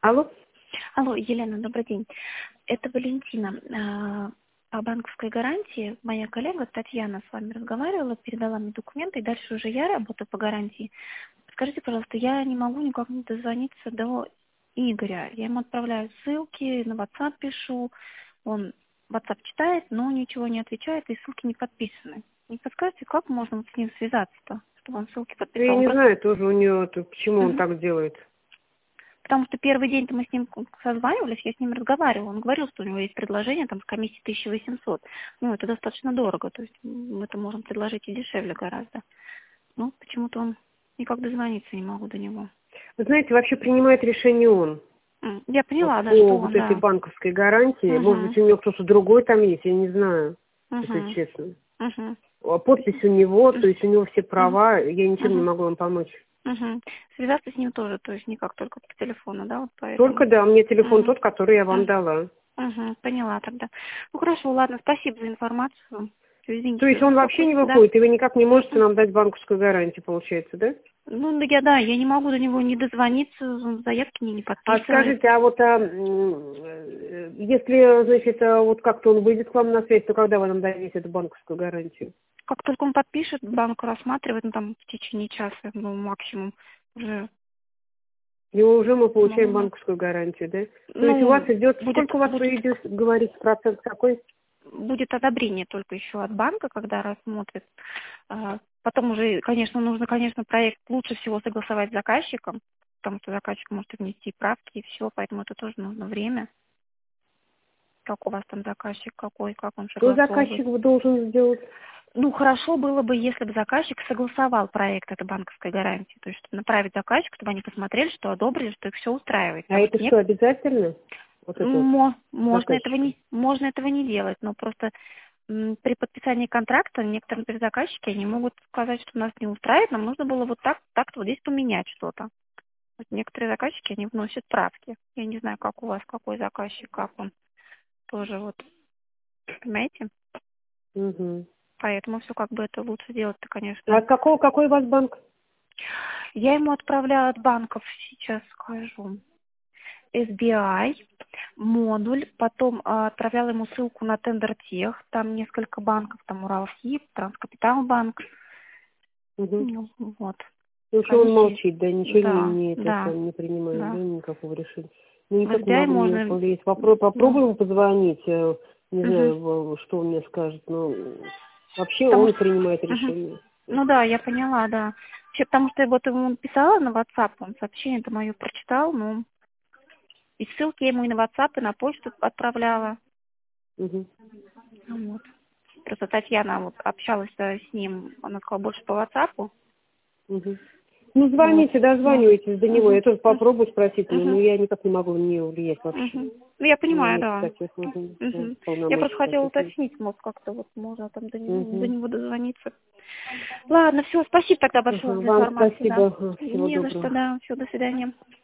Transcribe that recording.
Алло. Алло, Елена, добрый день. Это Валентина. По банковской гарантии моя коллега Татьяна с вами разговаривала, передала мне документы, и дальше уже я работаю по гарантии. Скажите, пожалуйста, я не могу никак не дозвониться до Игоря. Я ему отправляю ссылки, на WhatsApp пишу. Он WhatsApp читает, но ничего не отвечает, и ссылки не подписаны. Не подскажете, как можно с ним связаться-то, чтобы он ссылки подписал? Я не знаю тоже у него, почему он так делает. Потому что первый день-то мы с ним созванивались, я с ним разговаривала. Он говорил, что у него есть предложение там с комиссией 1800. Ну, это достаточно дорого, то есть мы это можем предложить и дешевле гораздо. Ну, почему-то он никак дозвониться не могу до него. Вы знаете, вообще принимает решение он. Я поняла, Вот да, по что вот он, этой да. банковской гарантии. Может быть, у него кто-то другой там есть, я не знаю, если честно. А подпись у него, то есть у него все права, я ничем не могу вам помочь. Связаться с ним тоже, то есть никак, только по телефону, да? Вот поэтому. Только, да, у меня телефон тот, который я вам дала. Поняла тогда. Ну, хорошо, ладно, спасибо за информацию. Извините, То есть он вообще не выходит, и вы никак не можете нам дать банковскую гарантию, получается, да? Ну, я не могу до него не дозвониться, заявки не подписывает. А скажите, а вот если, значит, вот как-то он выйдет к вам на связь, то когда вы нам дадите эту банковскую гарантию? Как только он подпишет, банк рассматривает, ну, там, в течение часа, ну, максимум, уже. И уже мы получаем банковскую гарантию, да? То есть у вас идет, сколько у вас идет, говорить, процент какой? Будет одобрение только еще от банка, когда рассмотрит. Потом уже, конечно, нужно, проект лучше всего согласовать с заказчиком, потому что заказчик может внести правки и все, поэтому это тоже нужно время. Как у вас там заказчик, какой, как он согласовывает. Что заказчик должен сделать? Ну, хорошо было бы, если бы заказчик согласовал проект этой банковской гарантии. То есть, чтобы направить заказчику, чтобы они посмотрели, что одобрили, что их все устраивает. А это что, обязательно? Вот можно этого не делать, но просто при подписании контракта некоторые заказчики, они могут сказать, что нас не устраивает, нам нужно было вот так-то вот здесь поменять что-то. Вот некоторые заказчики, они вносят правки. Я не знаю, как у вас, какой заказчик, как он тоже вот, понимаете? Поэтому все как бы это лучше делать-то, конечно. А какой у вас банк? Я ему отправляю от банков, сейчас скажу. SBI, модуль, потом отправляла ему ссылку на Тендертех, там несколько банков, там Уралхип, Транскапиталбанк. Ну, вот. Ну, что он молчит, да, ничего не принимает, да, никакого решения. Ну, никак SBI не могу можно... повлиять. Попробуем позвонить, не знаю, что он мне скажет, но вообще он принимает решение. Ну да, я поняла, да. Вообще, потому что вот ему писала на WhatsApp, он сообщение-то мое прочитал, ну, и ссылки я ему и на WhatsApp, и на почту отправляла. Вот. Просто Татьяна вот общалась с ним, она сказала, больше по WhatsApp. Ну, звоните, дозванивайтесь до него. Я тоже попробую спросить, но я никак не могу на нее влиять вообще. Ну, я понимаю, да. Я просто хотела уточнить, может, как-то вот можно там до него дозвониться. Ладно, все, спасибо тогда большое за информацию. Вам спасибо. Да. Не за что, да. Все, до свидания.